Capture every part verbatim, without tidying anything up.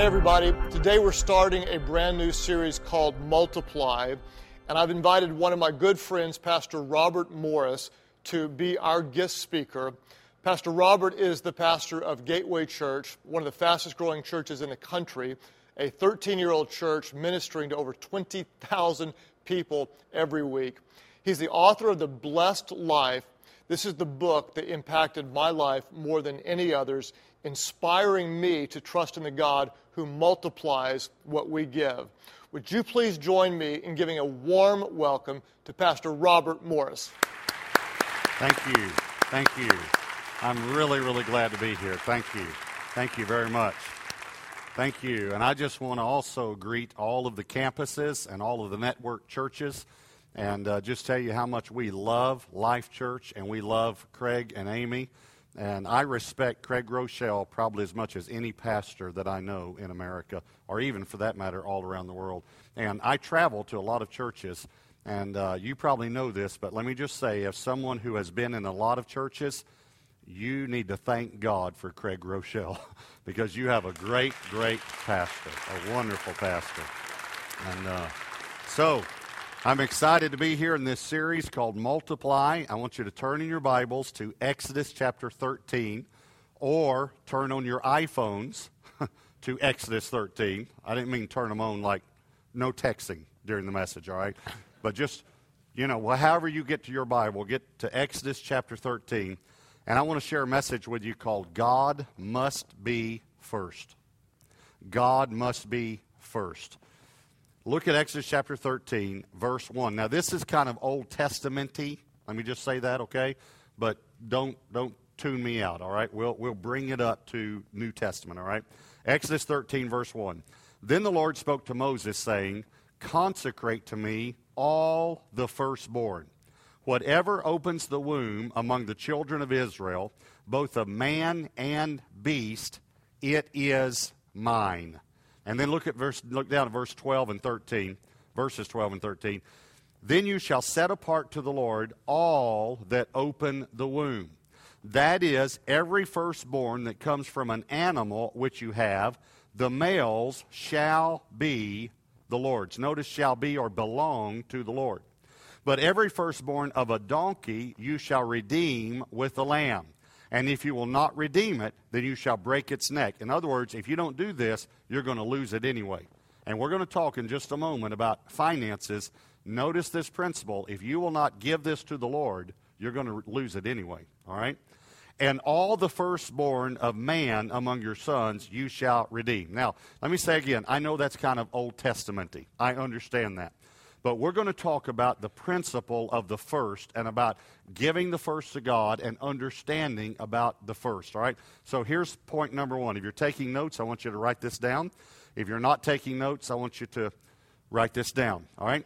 Hey everybody, today we're starting a brand new series called Multiply, and I've invited one of my good friends, Pastor Robert Morris, to be our guest speaker. Pastor Robert is the pastor of Gateway Church, one of the fastest growing churches in the country, a thirteen-year-old church ministering to over twenty thousand people every week. He's the author of The Blessed Life. This is the book that impacted my life more than any others, inspiring me to trust in the God who multiplies what we give. Would you please join me in giving a warm welcome to Pastor Robert Morris? Thank you. Thank you. I'm really, really glad to be here. Thank you. Thank you very much. Thank you. And I just want to also greet all of the campuses and all of the network churches and uh, just tell you how much we love Life Church and we love Craig and Amy. And I respect Craig Groeschel probably as much as any pastor that I know in America, or even for that matter, all around the world. And I travel to a lot of churches, and uh, you probably know this, but let me just say, as someone who has been in a lot of churches, you need to thank God for Craig Groeschel, because you have a great, great pastor, a wonderful pastor. And uh, so I'm excited to be here in this series called Multiply. I want you to turn in your Bibles to Exodus chapter thirteen, or turn on your iPhones to Exodus thirteen. I didn't mean turn them on like no texting during the message, all right? But just, you know, well, however you get to your Bible, get to Exodus chapter thirteen. And I want to share a message with you called God Must Be First. God must be first. Look at Exodus chapter thirteen, verse one. Now, this is kind of Old Testament-y. Let me just say that, okay? But don't don't tune me out, all right? We'll we'll bring it up to New Testament, all right? Exodus thirteen, verse one. Then the Lord spoke to Moses, saying, "Consecrate to me all the firstborn. Whatever opens the womb among the children of Israel, both of man and beast, it is mine." And then look at verse. Look down at verse twelve and thirteen, verses twelve and thirteen. Then you shall set apart to the Lord all that open the womb. That is, every firstborn that comes from an animal which you have, the males shall be the Lord's. Notice shall be or belong to the Lord. But every firstborn of a donkey you shall redeem with a lamb. And if you will not redeem it, then you shall break its neck. In other words, if you don't do this, you're going to lose it anyway. And we're going to talk in just a moment about finances. Notice this principle. If you will not give this to the Lord, you're going to lose it anyway. All right? And all the firstborn of man among your sons you shall redeem. Now, let me say again, I know that's kind of Old Testament-y. I understand that. But we're going to talk about the principle of the first and about giving the first to God and understanding about the first, all right? So here's point number one. If you're taking notes, I want you to write this down. If you're not taking notes, I want you to write this down, all right?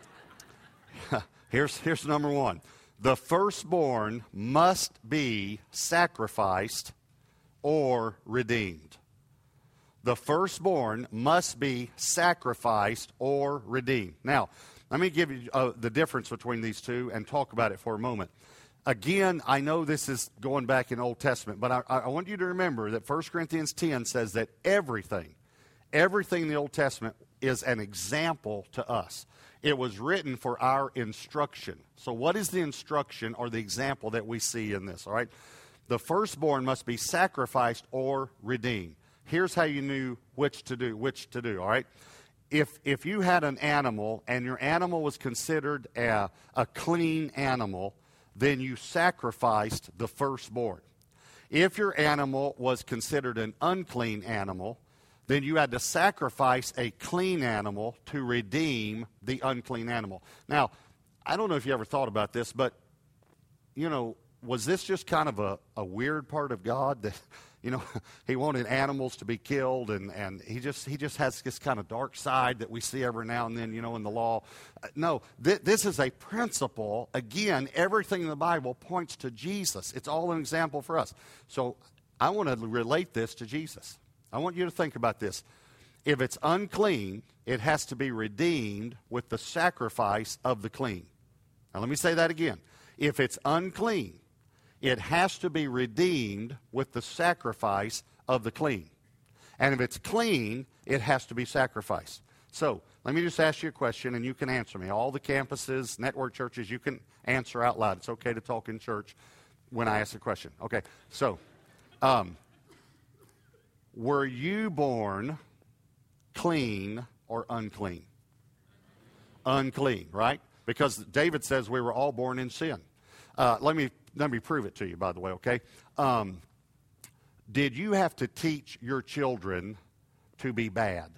here's, here's number one. The firstborn must be sacrificed or redeemed. The firstborn must be sacrificed or redeemed. Now, let me give you uh, the difference between these two and talk about it for a moment. Again, I know this is going back in Old Testament, but I, I want you to remember that First Corinthians ten says that everything, everything in the Old Testament is an example to us. It was written for our instruction. So what is the instruction or the example that we see in this, all right? The firstborn must be sacrificed or redeemed. Here's how you knew which to do, which to do, all right? If if you had an animal and your animal was considered a, a clean animal, then you sacrificed the firstborn. If your animal was considered an unclean animal, then you had to sacrifice a clean animal to redeem the unclean animal. Now, I don't know if you ever thought about this, but, you know, was this just kind of a, a weird part of God that, you know, he wanted animals to be killed, and, and he just he just has this kind of dark side that we see every now and then, you know, in the law. No, th- this is a principle. Again, everything in the Bible points to Jesus. It's all an example for us. So I want to relate this to Jesus. I want you to think about this. If it's unclean, it has to be redeemed with the sacrifice of the clean. Now let me say that again. If it's unclean, it has to be redeemed with the sacrifice of the clean. And if it's clean, it has to be sacrificed. So let me just ask you a question, and you can answer me. All the campuses, network churches, you can answer out loud. It's okay to talk in church when I ask a question. Okay, so um, were you born clean or unclean? Unclean, right? Because David says we were all born in sin. Uh, let me let me prove it to you, by the way, okay? Um, did you have to teach your children to be bad?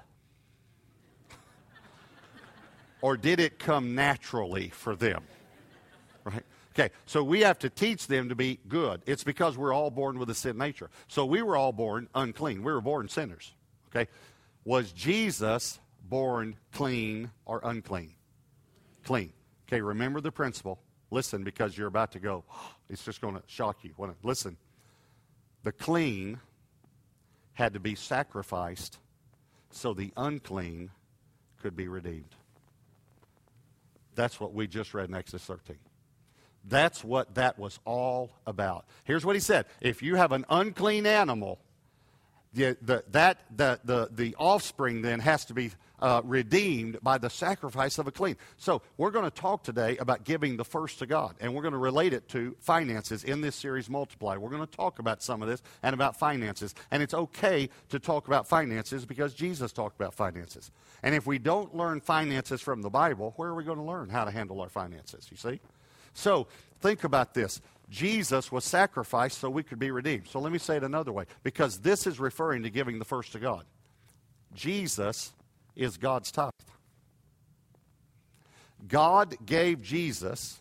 Or did it come naturally for them? Right? Okay, so we have to teach them to be good. It's because we're all born with a sin nature. So we were all born unclean. We were born sinners. Okay? Was Jesus born clean or unclean? Clean. Okay, remember the principle. Listen, because you're about to go, oh, it's just going to shock you. Listen, the clean had to be sacrificed so the unclean could be redeemed. That's what we just read in Exodus thirteen. That's what that was all about. Here's what he said. If you have an unclean animal, the, the, that, the, the, the offspring then has to be uh, redeemed by the sacrifice of a clean. So we're going to talk today about giving the first to God, and we're going to relate it to finances in this series, Multiply. We're going to talk about some of this and about finances, and it's okay to talk about finances because Jesus talked about finances. And if we don't learn finances from the Bible, where are we going to learn how to handle our finances, you see? So think about this. Jesus was sacrificed so we could be redeemed. So let me say it another way, because this is referring to giving the first to God. Jesus is God's tithe. God gave Jesus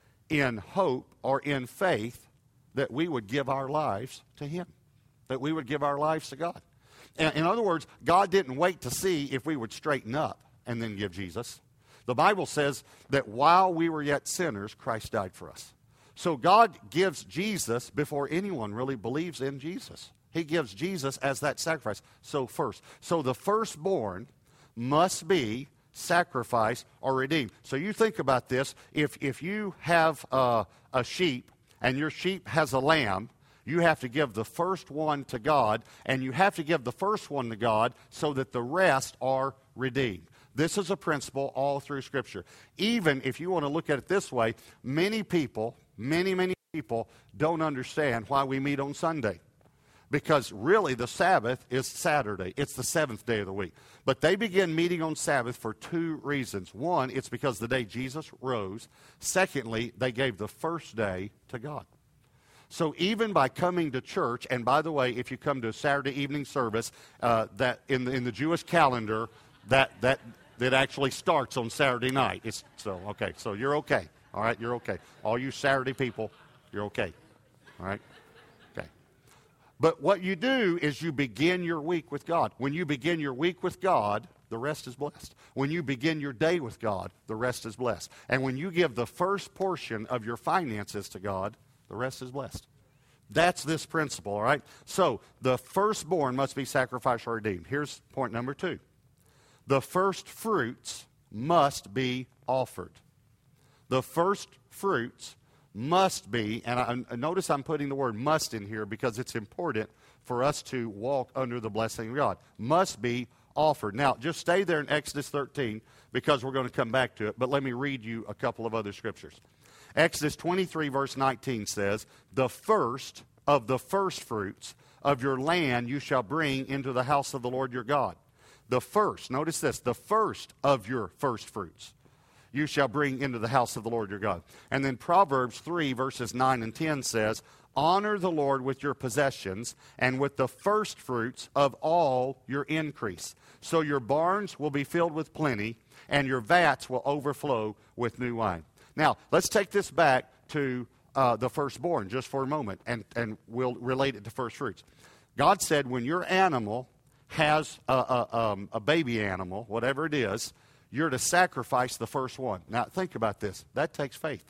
in hope or in faith that we would give our lives to Him, that we would give our lives to God. In other words, God didn't wait to see if we would straighten up and then give Jesus. The Bible says that while we were yet sinners, Christ died for us. So God gives Jesus before anyone really believes in Jesus. He gives Jesus as that sacrifice. So first. So the firstborn must be sacrificed or redeemed. So you think about this. If, if you have a, a sheep and your sheep has a lamb, you have to give the first one to God, and you have to give the first one to God so that the rest are redeemed. This is a principle all through Scripture. Even if you want to look at it this way, many people, many, many people don't understand why we meet on Sunday. Because really the Sabbath is Saturday. It's the seventh day of the week. But they begin meeting on Sabbath for two reasons. One, it's because the day Jesus rose. Secondly, they gave the first day to God. So even by coming to church, and by the way, if you come to a Saturday evening service, uh, that in the, in the Jewish calendar, that that that actually starts on Saturday night. It's, so okay, so you're okay. All right, you're okay. All you Saturday people, you're okay. All right, okay. But what you do is you begin your week with God. When you begin your week with God, the rest is blessed. When you begin your day with God, the rest is blessed. And when you give the first portion of your finances to God, the rest is blessed. That's this principle, all right? So the firstborn must be sacrificed or redeemed. Here's point number two. The first fruits must be offered. The first fruits must be, and I, notice I'm putting the word must in here because it's important for us to walk under the blessing of God. Must be offered. Now, just stay there in Exodus thirteen because we're going to come back to it, but let me read you a couple of other scriptures. Exodus twenty-three, verse nineteen says, "The first of the firstfruits of your land you shall bring into the house of the Lord your God." The first, notice this, the first of your firstfruits you shall bring into the house of the Lord your God. And then Proverbs three, verses nine and ten says, "Honor the Lord with your possessions and with the firstfruits of all your increase. So your barns will be filled with plenty, and your vats will overflow with new wine." Now, let's take this back to uh, the firstborn just for a moment, and, and we'll relate it to first fruits. God said when your animal has a, a, um, a baby animal, whatever it is, you're to sacrifice the first one. Now, think about this. That takes faith.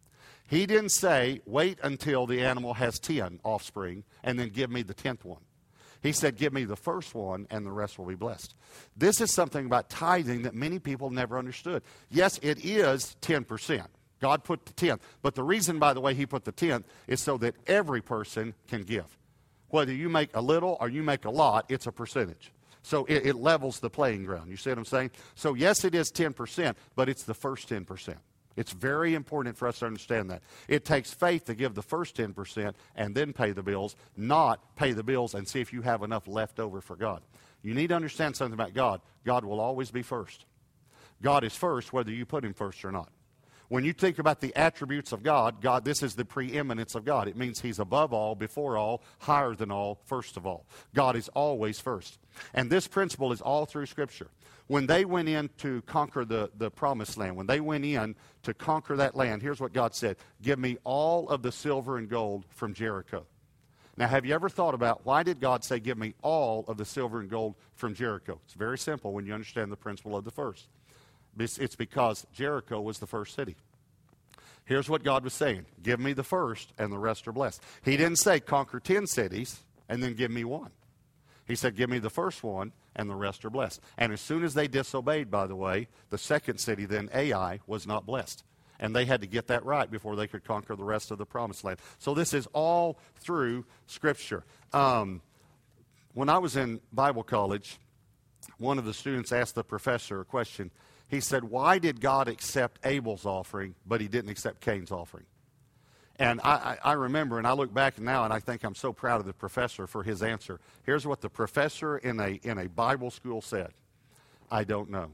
He didn't say, wait until the animal has ten offspring and then give me the tenth one. He said, give me the first one and the rest will be blessed. This is something about tithing that many people never understood. Yes, it is ten percent. God put the tenth. But the reason, by the way, He put the tenth is so that every person can give. Whether you make a little or you make a lot, it's a percentage. So it, it levels the playing ground. You see what I'm saying? So yes, it is ten percent, but it's the first ten percent. It's very important for us to understand that. It takes faith to give the first ten percent and then pay the bills, not pay the bills and see if you have enough left over for God. You need to understand something about God. God will always be first. God is first whether you put him first or not. When you think about the attributes of God, God, this is the preeminence of God. It means he's above all, before all, higher than all, first of all. God is always first. And this principle is all through Scripture. When they went in to conquer the, the promised land, when they went in to conquer that land, here's what God said: give me all of the silver and gold from Jericho. Now, have you ever thought about why did God say, give me all of the silver and gold from Jericho? It's very simple when you understand the principle of the first. It's because Jericho was the first city. Here's what God was saying: give me the first and the rest are blessed. He didn't say conquer ten cities and then give me one. He said give me the first one and the rest are blessed. And as soon as they disobeyed, by the way, the second city then, Ai, was not blessed. And they had to get that right before they could conquer the rest of the promised land. So this is all through Scripture. Um, when I was in Bible college, one of the students asked the professor a question. He said, why did God accept Abel's offering, but he didn't accept Cain's offering? And I, I, I remember, and I look back now, and I think I'm so proud of the professor for his answer. Here's what the professor in a, in a Bible school said: I don't know.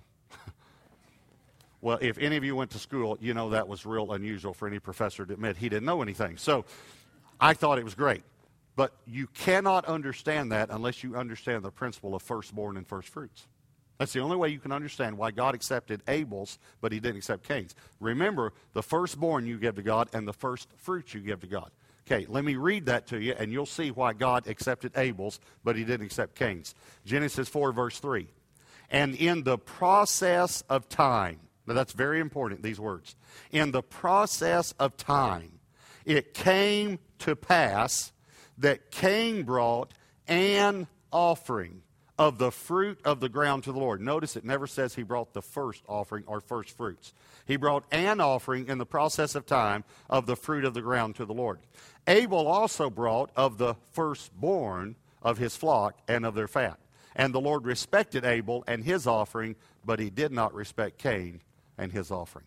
Well, if any of you went to school, you know that was real unusual for any professor to admit he didn't know anything. So I thought it was great. But you cannot understand that unless you understand the principle of firstborn and first fruits. That's the only way you can understand why God accepted Abel's, but he didn't accept Cain's. Remember, the firstborn you give to God and the first fruits you give to God. Okay, let me read that to you, and you'll see why God accepted Abel's, but he didn't accept Cain's. Genesis four, verse three. And in the process of time, now that's very important, these words. In the process of time, it came to pass that Cain brought an offering of the fruit of the ground to the Lord. Notice it never says he brought the first offering or first fruits. He brought an offering in the process of time of the fruit of the ground to the Lord. Abel also brought of the firstborn of his flock and of their fat. And the Lord respected Abel and his offering, but he did not respect Cain and his offering.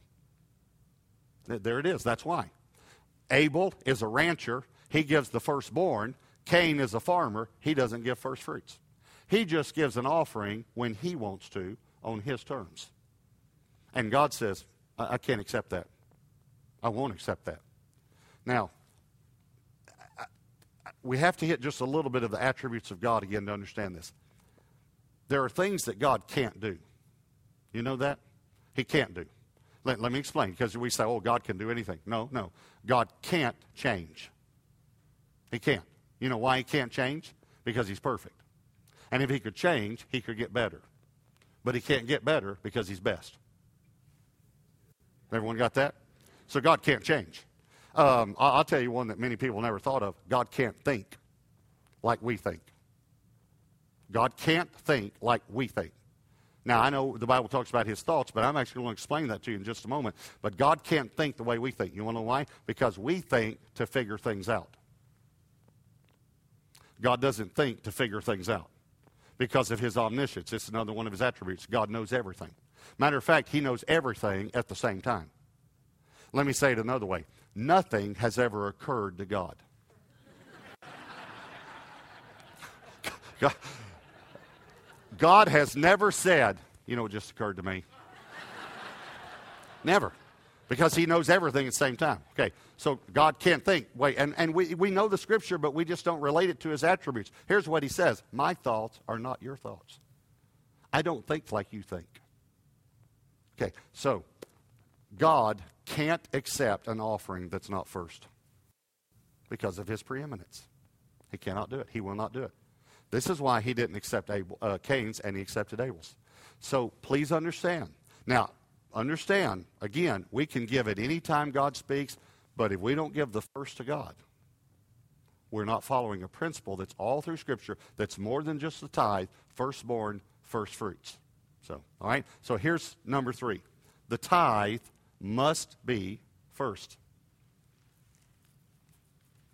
There it is. That's why. Abel is a rancher. He gives the firstborn. Cain is a farmer. He doesn't give first fruits. He just gives an offering when he wants to on his terms. And God says, I, I can't accept that. I won't accept that. Now, I, I, we have to hit just a little bit of the attributes of God again to understand this. There are things that God can't do. You know that? He can't do. Let, let me explain, because we say, oh, God can do anything. No, no. God can't change. He can't. You know why he can't change? Because he's perfect. And if he could change, he could get better. But he can't get better because he's best. Everyone got that? So God can't change. Um, I'll tell you one that many people never thought of. God can't think like we think. God can't think like we think. Now, I know the Bible talks about his thoughts, but I'm actually going to explain that to you in just a moment. But God can't think the way we think. You want to know why? Because we think to figure things out. God doesn't think to figure things out. Because of his omniscience. It's another one of his attributes. God knows everything. Matter of fact, he knows everything at the same time. Let me say it another way. Nothing has ever occurred to God. God, God has never said, you know, it just occurred to me. Never. Because he knows everything at the same time. Okay, so God can't think. Wait, and, and we, we know the Scripture, but we just don't relate it to his attributes. Here's what he says. My thoughts are not your thoughts. I don't think like you think. Okay, so God can't accept an offering that's not first because of his preeminence. He cannot do it. He will not do it. This is why he didn't accept Abel, uh, Cain's and he accepted Abel's. So please understand. Now, understand, again, we can give at any time God speaks, but if we don't give the first to God, we're not following a principle that's all through Scripture that's more than just the tithe, firstborn, first fruits. So, all right? So here's number three. The tithe must be first.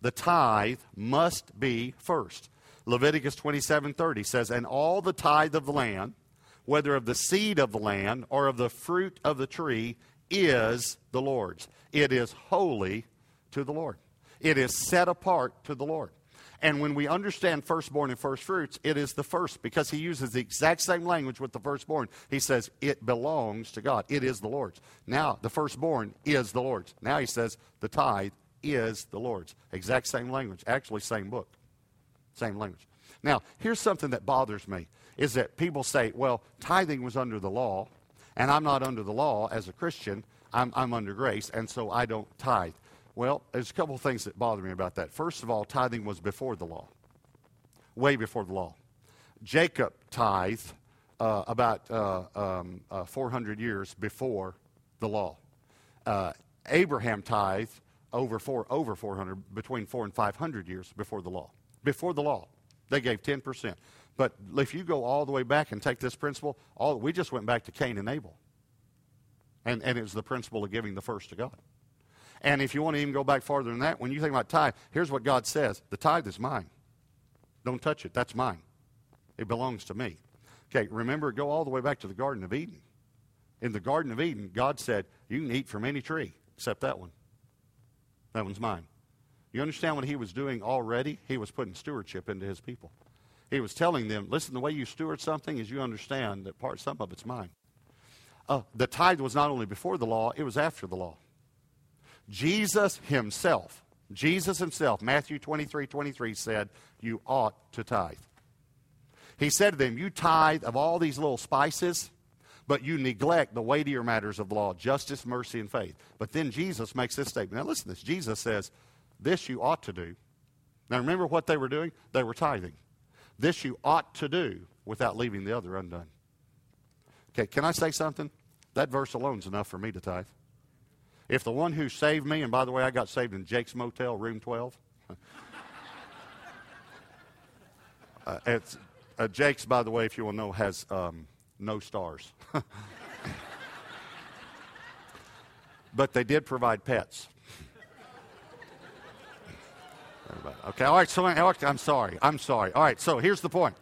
the tithe must be first. Leviticus twenty-seven thirty says, and all the tithe of the land, whether of the seed of the land or of the fruit of the tree, is the Lord's. It is holy to the Lord. It is set apart to the Lord. And when we understand firstborn and first fruits, it is the first, because he uses the exact same language with the firstborn. He says, it belongs to God. It is the Lord's. Now, the firstborn is the Lord's. Now he says, the tithe is the Lord's. Exact same language. Actually, same book. Same language. Now, here's something that bothers me, is that people say, well, tithing was under the law, and I'm not under the law as a Christian. I'm, I'm under grace, and so I don't tithe. Well, there's a couple of things that bother me about that. First of all, tithing was before the law, way before the law. Jacob tithed uh, about uh, um, uh, four hundred years before the law. Uh, Abraham tithed over four, over four hundred, between four and five hundred years before the law. Before the law, they gave ten percent. But if you go all the way back and take this principle, all we just went back to Cain and Abel, and and it was the principle of giving the first to God. And if you want to even go back farther than that, when you think about tithe, here's what God says. The tithe is mine. Don't touch it. That's mine. It belongs to me. Okay, remember, go all the way back to the Garden of Eden. In the Garden of Eden, God said, you can eat from any tree except that one. That one's mine. You understand what he was doing already? He was putting stewardship into his people. He was telling them, listen, the way you steward something is you understand that part, some of it's mine. Uh, the tithe was not only before the law, it was after the law. Jesus himself, Jesus himself, Matthew twenty-three twenty-three said, you ought to tithe. He said to them, you tithe of all these little spices, but you neglect the weightier matters of the law, justice, mercy, and faith. But then Jesus makes this statement. Now listen to this. Jesus says, this you ought to do. Now remember what they were doing? They were tithing. This you ought to do without leaving the other undone. Okay, can I say something? That verse alone is enough for me to tithe. If the one who saved me, and by the way, I got saved in Jake's Motel, room twelve. uh, it's, uh, Jake's, by the way, if you will know, has um, no stars. But they did provide pets. Okay, all right, so I'm sorry. I'm sorry. All right, so here's the point.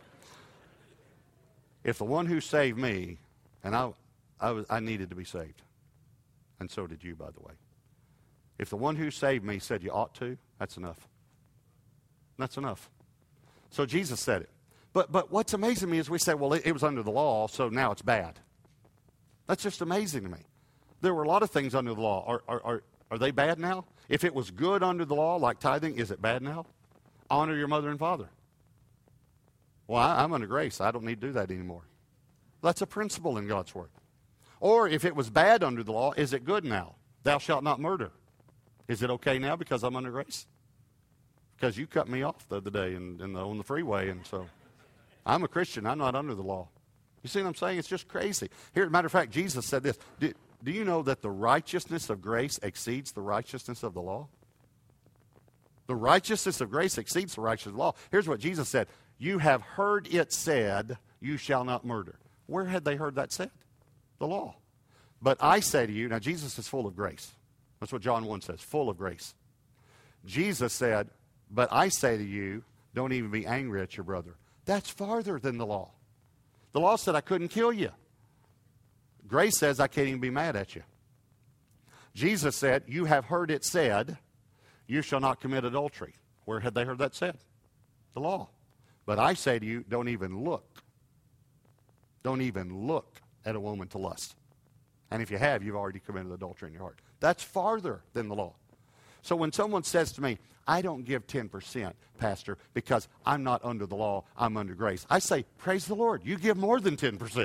If the one who saved me, and I, I, was, I needed to be saved, and so did you, by the way. If the one who saved me said you ought to, that's enough. That's enough. So Jesus said it. But but what's amazing to me is we say, well, it, it was under the law, so now it's bad. That's just amazing to me. There were a lot of things under the law. Are, are, are, are they bad now? If it was good under the law, like tithing, is it bad now? Honor your mother and father. Well, I, I'm under grace. I don't need to do that anymore. That's a principle in God's Word. Or if it was bad under the law, is it good now? Thou shalt not murder. Is it okay now because I'm under grace? Because you cut me off the other day in, in the, on the freeway, and so I'm a Christian. I'm not under the law. You see what I'm saying? It's just crazy. Here, as a matter of fact, Jesus said this. Do, do you know that the righteousness of grace exceeds the righteousness of the law? The righteousness of grace exceeds the righteousness of the law. Here's what Jesus said. You have heard it said, you shall not murder. Where had they heard that said? The law. But I say to you, now Jesus is full of grace. That's what John one says, full of grace. Jesus said, but I say to you, don't even be angry at your brother. That's farther than the law. The law said I couldn't kill you. Grace says I can't even be mad at you. Jesus said, you have heard it said, you shall not commit adultery. Where had they heard that said? The law. But I say to you, don't even look. Don't even look at a woman to lust. And if you have, you've already committed adultery in your heart. That's farther than the law. So when someone says to me, I don't give ten percent, Pastor, because I'm not under the law, I'm under grace. I say, praise the Lord, you give more than ten percent.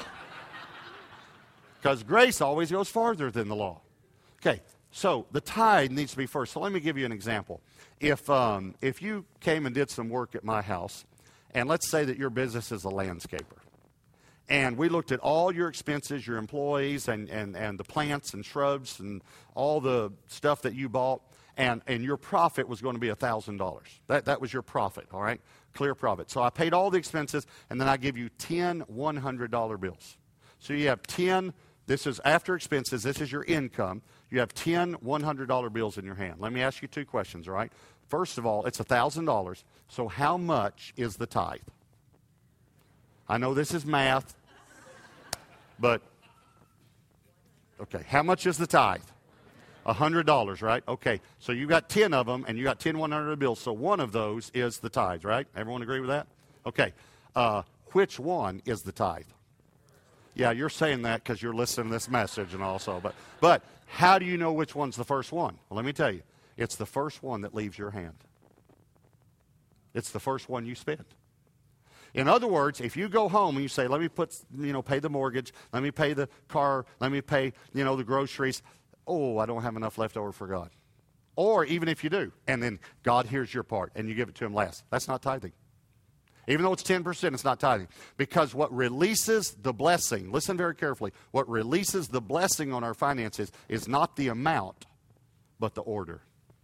Because grace always goes farther than the law. Okay, so the tithe needs to be first. So let me give you an example. If, um, if you came and did some work at my house, and let's say that your business is a landscaper, and we looked at all your expenses, your employees, and, and, and the plants and shrubs and all the stuff that you bought, and, and your profit was going to be one thousand dollars. That, that was your profit, all right? Clear profit. So I paid all the expenses, and then I give you ten one hundred dollar bills. So you have ten This is after expenses. This is your income. You have ten one hundred dollar bills in your hand. Let me ask you two questions, all right? First of all, it's one thousand dollars. So how much is the tithe? I know this is math, but, okay, how much is the tithe? one hundred dollars, right? Okay, so you got ten of them, and you got ten one hundred bills, so one of those is the tithe, right? Everyone agree with that? Okay, uh, which one is the tithe? Yeah, you're saying that because you're listening to this message and also, but, but how do you know which one's the first one? Well, let me tell you, it's the first one that leaves your hand. It's the first one you spend. In other words, if you go home and you say, let me put, you know, pay the mortgage, let me pay the car, let me pay, you know, the groceries, oh, I don't have enough left over for God. Or even if you do, and then God hears your part and you give it to him last. That's not tithing. Even though it's ten percent, it's not tithing. Because what releases the blessing, listen very carefully, what releases the blessing on our finances is not the amount, but the order.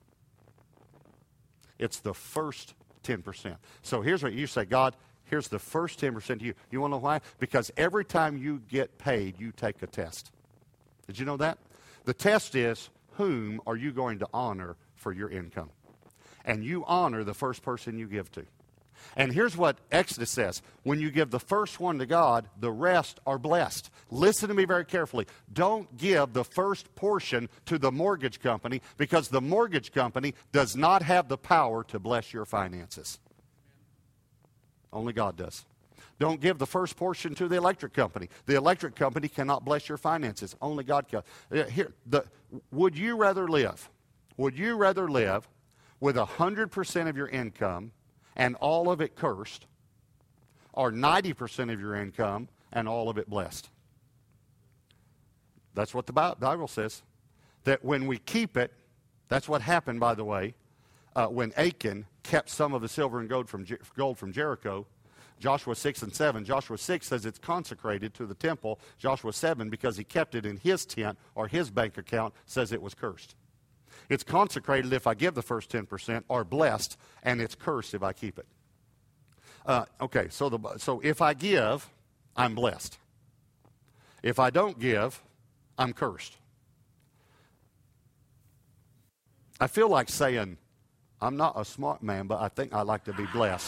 It's the first ten percent. So here's what you say, God, here's the first ten percent to you. You want to know why? Because every time you get paid, you take a test. Did you know that? The test is, whom are you going to honor for your income? And you honor the first person you give to. And here's what Exodus says. When you give the first one to God, the rest are blessed. Listen to me very carefully. Don't give the first portion to the mortgage company because the mortgage company does not have the power to bless your finances. Only God does. Don't give the first portion to the electric company. The electric company cannot bless your finances. Only God can. Here, the, would you rather live? Would you rather live with one hundred percent of your income and all of it cursed, or ninety percent of your income and all of it blessed? That's what the Bible says. That when we keep it, that's what happened, by the way, uh, when Achan kept some of the silver and gold from, gold from Jericho. Joshua six and seven. Joshua six says it's consecrated to the temple. Joshua seven, because he kept it in his tent or his bank account, says it was cursed. It's consecrated if I give the first ten percent, or blessed, and it's cursed if I keep it. Uh, okay, so, the, so if I give, I'm blessed. If I don't give, I'm cursed. I feel like saying, I'm not a smart man, but I think I like to be blessed.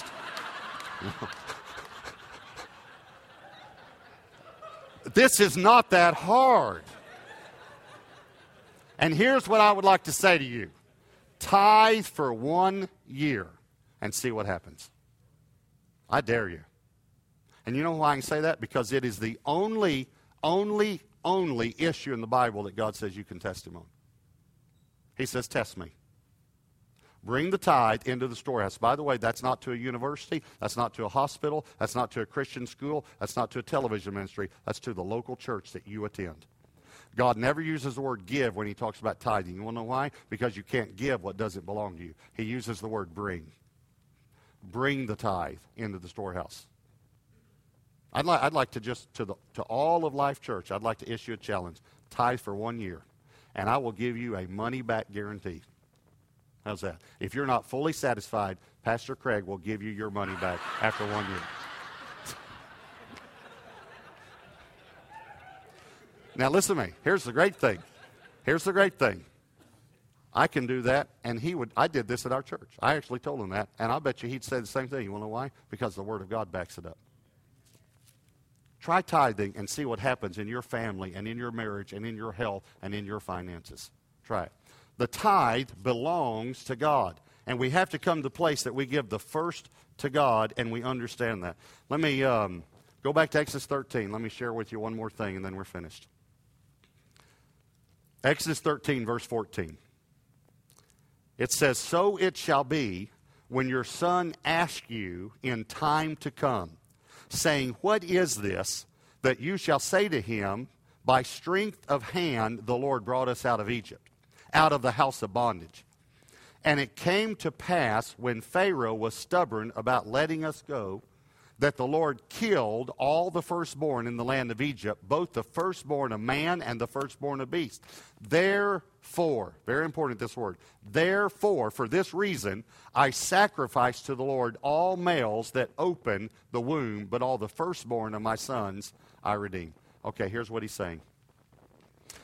This is not that hard. And here's what I would like to say to you. Tithe for one year and see what happens. I dare you. And you know why I can say that? Because it is the only, only, only issue in the Bible that God says you can test him on. He says, test me. Bring the tithe into the storehouse. By the way, that's not to a university. That's not to a hospital. That's not to a Christian school. That's not to a television ministry. That's to the local church that you attend. God never uses the word give when he talks about tithing. You want to know why? Because you can't give what doesn't belong to you. He uses the word bring. Bring the tithe into the storehouse. I'd like, I'd like to just, to, the, to all of Life Church, I'd like to issue a challenge. Tithe for one year. And I will give you a money-back guarantee. How's that? If you're not fully satisfied, Pastor Craig will give you your money back after one year. Now listen to me. Here's the great thing. Here's the great thing. I can do that, and he would. I did this at our church. I actually told him that, and I bet you he'd say the same thing. You want to know why? Because the Word of God backs it up. Try tithing and see what happens in your family and in your marriage and in your health and in your finances. Try it. The tithe belongs to God, and we have to come to the place that we give the first to God, and we understand that. Let me um, go back to Exodus thirteen. Let me share with you one more thing, and then we're finished. Exodus thirteen, verse fourteen. It says, so it shall be when your son asks you in time to come, saying, what is this? That you shall say to him, by strength of hand the Lord brought us out of Egypt, out of the house of bondage. And it came to pass when Pharaoh was stubborn about letting us go, that the Lord killed all the firstborn in the land of Egypt, both the firstborn of man and the firstborn of beast. Therefore, very important this word, therefore, for this reason, I sacrifice to the Lord all males that open the womb, but all the firstborn of my sons I redeem. Okay, here's what he's saying.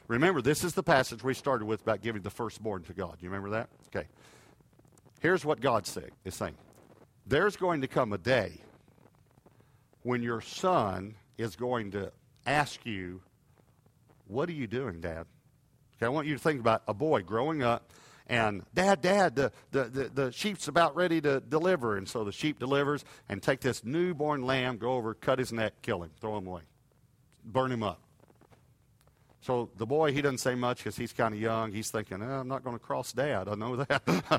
Remember, this is the passage we started with about giving the firstborn to God. You remember that? Okay. Here's what God said, is saying. There's going to come a day when your son is going to ask you, what are you doing, Dad? Okay, I want you to think about a boy growing up, and Dad, Dad, the, the, the, the sheep's about ready to deliver. And so the sheep delivers, and take this newborn lamb, go over, cut his neck, kill him, throw him away, burn him up. So the boy, he doesn't say much because he's kind of young. He's thinking, oh, I'm not going to cross Dad. I know that.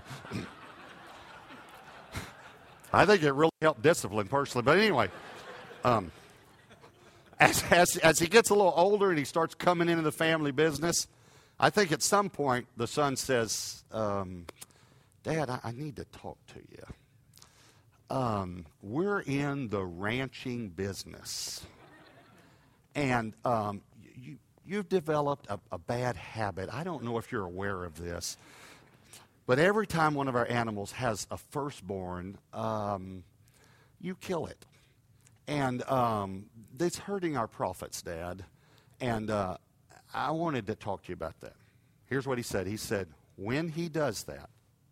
I think it really helped discipline personally. But anyway, um, as, as, as he gets a little older and he starts coming into the family business, I think at some point the son says, um, Dad, I, I need to talk to you. Um, we're in the ranching business. And um, you, you've developed a, a bad habit. I don't know if you're aware of this. But every time one of our animals has a firstborn, um, you kill it. And um, it's hurting our profits, Dad. And uh, I wanted to talk to you about that. Here's what he said. He said, when he does that,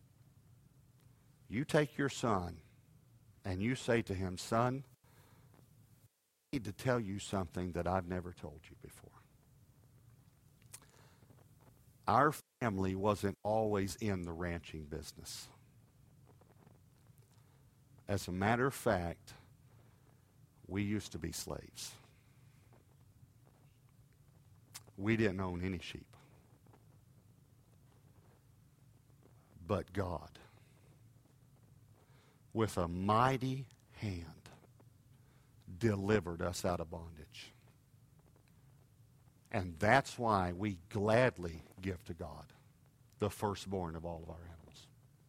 you take your son and you say to him, son, I need to tell you something that I've never told you before. Our family wasn't always in the ranching business. As a matter of fact, we used to be slaves. We didn't own any sheep. But God, with a mighty hand, delivered us out of bondage. And that's why we gladly give to God the firstborn of all of our animals.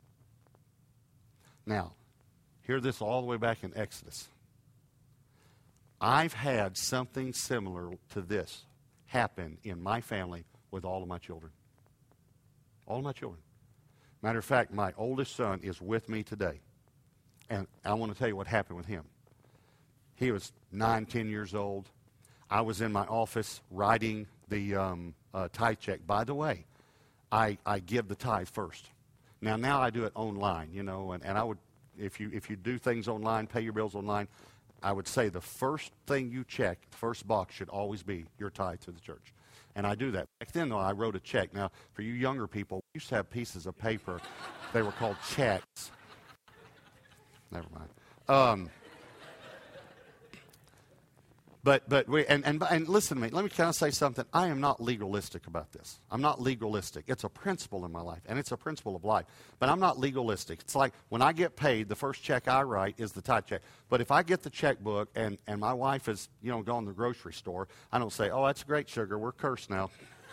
Now, hear this all the way back in Exodus. I've had something similar to this happen in my family with all of my children. All of my children. Matter of fact, my oldest son is with me today. And I want to tell you what happened with him. He was nine, ten years old. I was in my office writing the um, uh, tithe check. By the way, I, I give the tithe first. Now, now I do it online, you know, and, and I would, if you if you do things online, pay your bills online, I would say the first thing you check, the first box should always be your tithe to the church. And I do that. Back then, though, I wrote a check. Now, for you younger people, we used to have pieces of paper. They were called checks. Never mind. Um, But but we and, and and listen to me. Let me kind of say something. I am not legalistic about this. I'm not legalistic. It's a principle in my life, and it's a principle of life. But I'm not legalistic. It's like when I get paid, the first check I write is the tithe check. But if I get the checkbook and, and my wife has, you know, gone to the grocery store, I don't say, "Oh, that's great, sugar. We're cursed now."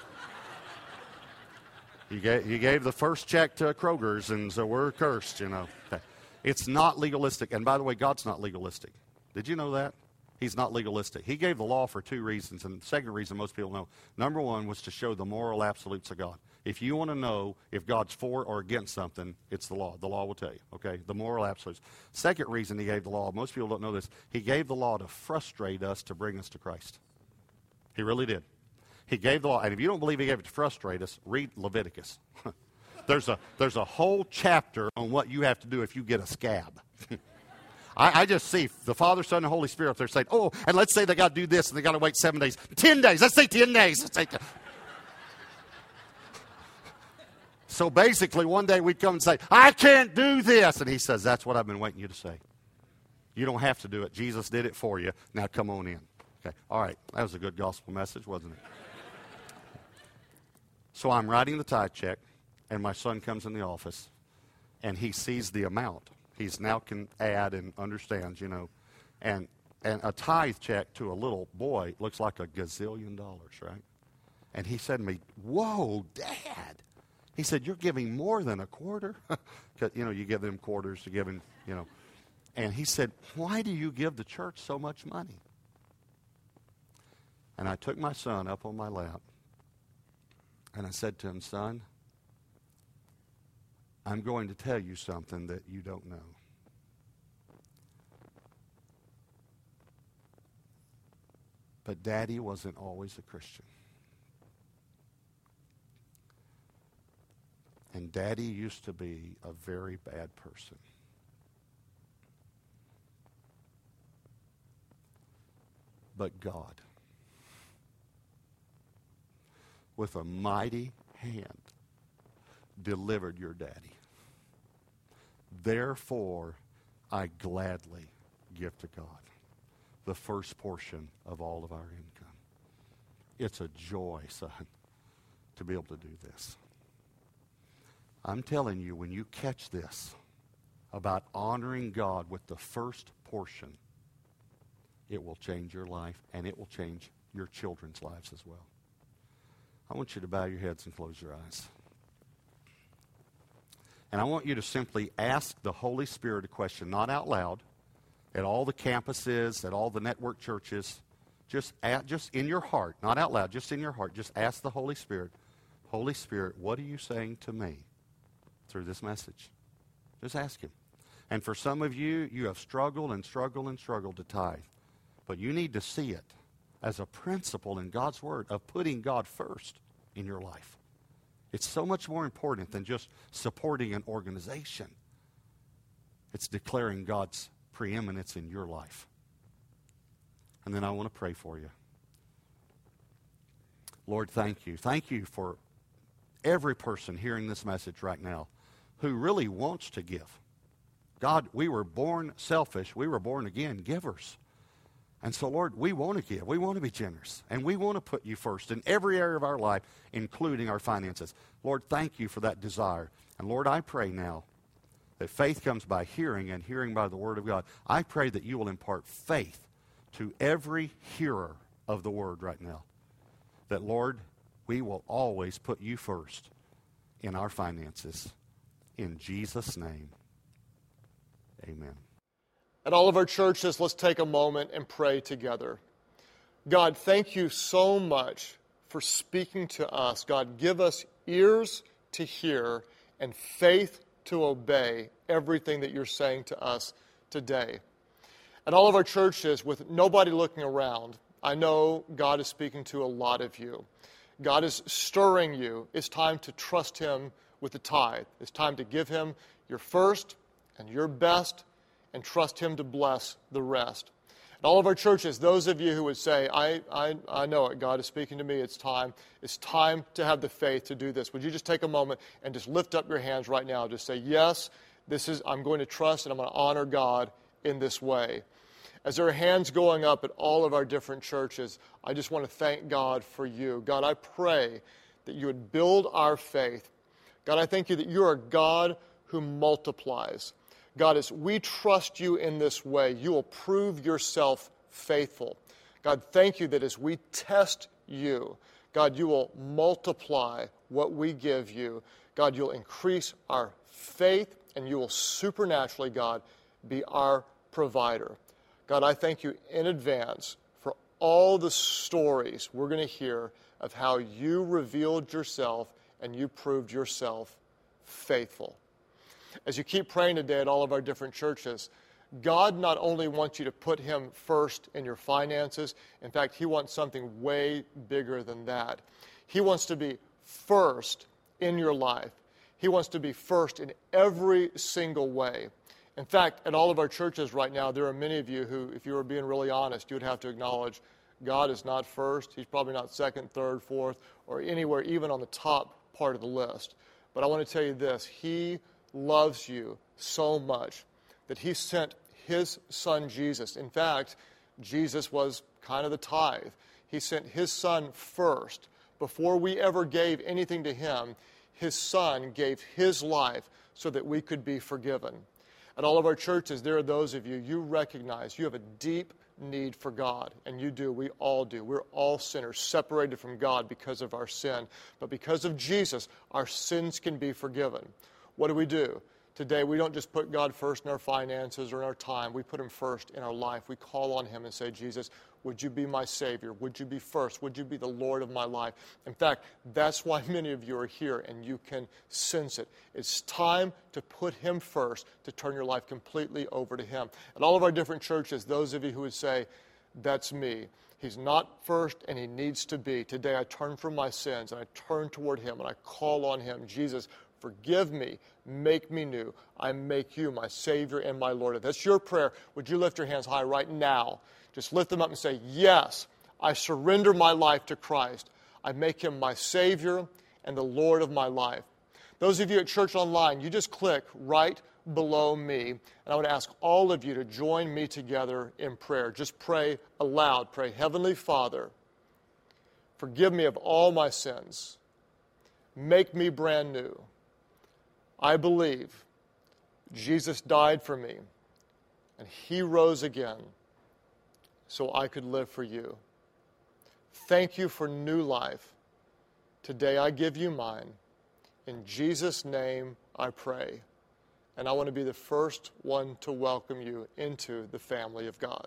you gave you gave the first check to Kroger's, and so we're cursed. You know, okay. It's not legalistic. And by the way, God's not legalistic. Did you know that? He's not legalistic. He gave the law for two reasons, and the second reason most people know. Number one was to show the moral absolutes of God. If you want to know if God's for or against something, it's the law. The law will tell you, okay? The moral absolutes. Second reason he gave the law, most people don't know this, he gave the law to frustrate us to bring us to Christ. He really did. He gave the law, and if you don't believe he gave it to frustrate us, read Leviticus. there's a there's a whole chapter on what you have to do if you get a scab. I, I just see the Father, Son, and Holy Spirit. They're saying, oh, and let's say they got to do this, and they got to wait seven days. Ten days. Let's say ten days. Let's say ten. So basically, one day we'd come and say, I can't do this. And he says, that's what I've been waiting you to say. You don't have to do it. Jesus did it for you. Now come on in. Okay. All right. That was a good gospel message, wasn't it? So I'm writing the tithe check, and my son comes in the office, and he sees the amount. He's now can add and understands, you know. And and a tithe check to a little boy looks like a gazillion dollars, right? And he said to me, whoa, Dad. He said, you're giving more than a quarter? Because, you know, you give them quarters to give him, you know. And he said, why do you give the church so much money? And I took my son up on my lap, and I said to him, son, I'm going to tell you something that you don't know. But Daddy wasn't always a Christian. And Daddy used to be a very bad person. But God, with a mighty hand, delivered your daddy. Therefore, I gladly give to God the first portion of all of our income. It's a joy, son, to be able to do this. I'm telling you, when you catch this about honoring God with the first portion, it will change your life, and it will change your children's lives as well. I want you to bow your heads and close your eyes. And I want you to simply ask the Holy Spirit a question, not out loud, at all the campuses, at all the network churches. Just, at, just in your heart, not out loud, just in your heart. Just ask the Holy Spirit, Holy Spirit, what are you saying to me through this message? Just ask him. And for some of you, you have struggled and struggled and struggled to tithe. But you need to see it as a principle in God's Word of putting God first in your life. It's so much more important than just supporting an organization. It's declaring God's preeminence in your life. And then I want to pray for you. Lord, thank you. Thank you for every person hearing this message right now who really wants to give. God, we were born selfish. We were born again givers. And so, Lord, we want to give. We want to be generous. And we want to put you first in every area of our life, including our finances. Lord, thank you for that desire. And Lord, I pray now that faith comes by hearing, and hearing by the Word of God. I pray that you will impart faith to every hearer of the Word right now. That, Lord, we will always put you first in our finances. In Jesus' name, amen. At all of our churches, let's take a moment and pray together. God, thank you so much for speaking to us. God, give us ears to hear and faith to obey everything that you're saying to us today. At all of our churches, with nobody looking around, I know God is speaking to a lot of you. God is stirring you. It's time to trust him with the tithe. It's time to give him your first and your best and trust him to bless the rest. At all of our churches, those of you who would say, I, I, I know it, God is speaking to me, it's time. It's time to have the faith to do this. Would you just take a moment and just lift up your hands right now? Just say, yes, this is, I'm going to trust and I'm going to honor God in this way. As there are hands going up at all of our different churches, I just want to thank God for you. God, I pray that you would build our faith. God, I thank you that you are a God who multiplies. God, as we trust you in this way, you will prove yourself faithful. God, thank you that as we test you, God, you will multiply what we give you. God, you'll increase our faith, and you will supernaturally, God, be our provider. God, I thank you in advance for all the stories we're going to hear of how you revealed yourself and you proved yourself faithful. As you keep praying today at all of our different churches, God not only wants you to put him first in your finances, in fact, he wants something way bigger than that. He wants to be first in your life. He wants to be first in every single way. In fact, at all of our churches right now, there are many of you who, if you were being really honest, you would have to acknowledge God is not first. He's probably not second, third, fourth, or anywhere even on the top part of the list. But I want to tell you this, he loves you so much that he sent his son Jesus. In fact, Jesus was kind of the tithe. He sent his son first. Before we ever gave anything to him, his son gave his life so that we could be forgiven. At all of our churches, there are those of you, you recognize you have a deep need for God, and you do. We all do. We're all sinners, separated from God because of our sin. But because of Jesus, our sins can be forgiven. What do we do? Today, we don't just put God first in our finances or in our time. We put him first in our life. We call on him and say, Jesus, would you be my Savior? Would you be first? Would you be the Lord of my life? In fact, that's why many of you are here, and you can sense it. It's time to put him first, to turn your life completely over to him. At all of our different churches, those of you who would say, that's me. He's not first, and he needs to be. Today, I turn from my sins, and I turn toward him, and I call on him. Jesus, Forgive me. Make me new. I make you my Savior and my Lord. If that's your prayer, would you lift your hands high right now? Just lift them up and say, yes, I surrender my life to Christ. I make him my Savior and the Lord of my life. Those of you at Church Online, you just click right below me. And I would ask all of you to join me together in prayer. Just pray aloud. Pray, Heavenly Father, forgive me of all my sins. Make me brand new. I believe Jesus died for me and he rose again so I could live for you. Thank you for new life. Today I give you mine. In Jesus' name I pray. And I want to be the first one to welcome you into the family of God.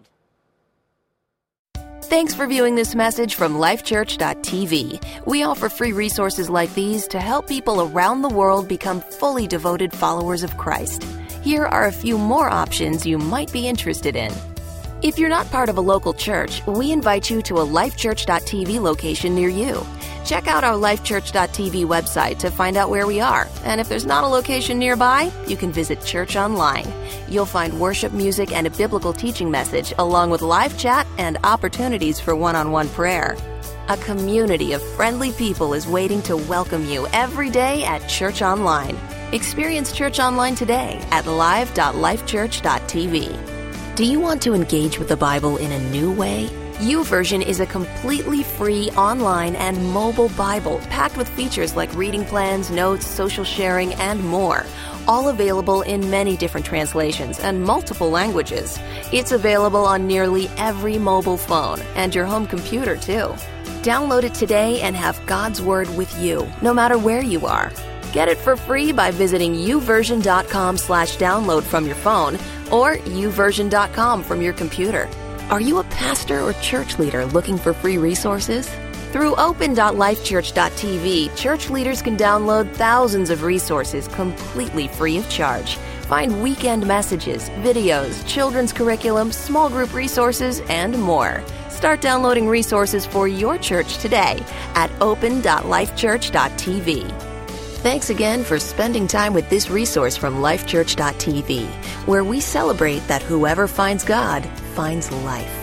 Thanks for viewing this message from life church dot t v. We offer free resources like these to help people around the world become fully devoted followers of Christ. Here are a few more options you might be interested in. If you're not part of a local church, we invite you to a life church dot t v location near you. Check out our life church dot t v website to find out where we are. And if there's not a location nearby, you can visit Church Online. You'll find worship music and a biblical teaching message, along with live chat and opportunities for one-on-one prayer. A community of friendly people is waiting to welcome you every day at Church Online. Experience Church Online today at live dot life church dot t v. Do you want to engage with the Bible in a new way? YouVersion is a completely free online and mobile Bible packed with features like reading plans, notes, social sharing, and more. All available in many different translations and multiple languages. It's available on nearly every mobile phone and your home computer, too. Download it today and have God's Word with you, no matter where you are. Get it for free by visiting uversion dot com slash download from your phone or uversion dot com from your computer. Are you a pastor or church leader looking for free resources? Through open dot life church dot t v, church leaders can download thousands of resources completely free of charge. Find weekend messages, videos, children's curriculum, small group resources, and more. Start downloading resources for your church today at open dot life church dot t v. Thanks again for spending time with this resource from life church dot t v, where we celebrate that whoever finds God finds life.